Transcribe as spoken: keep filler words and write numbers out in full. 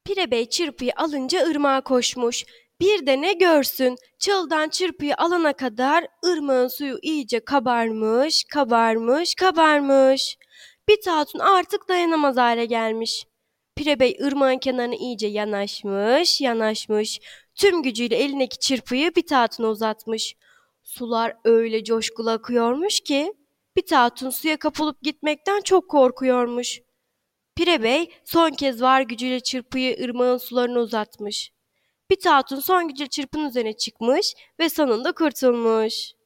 Pire Bey çırpıyı alınca ırmağa koşmuş. Bir de ne görsün, çıldan çırpıyı alana kadar ırmağın suyu iyice kabarmış, kabarmış, kabarmış. Bit Hatun artık dayanamaz hale gelmiş. Pire Bey ırmağın kenarına iyice yanaşmış, yanaşmış. Tüm gücüyle elindeki çırpıyı Bit Hatun'a uzatmış. Sular öyle coşkulu akıyormuş ki Bit Hatun suya kapılıp gitmekten çok korkuyormuş. Pire Bey son kez var gücüyle çırpıyı ırmağın sularına uzatmış. Bit Hatun son gücüyle çırpının üzerine çıkmış ve sonunda kurtulmuş.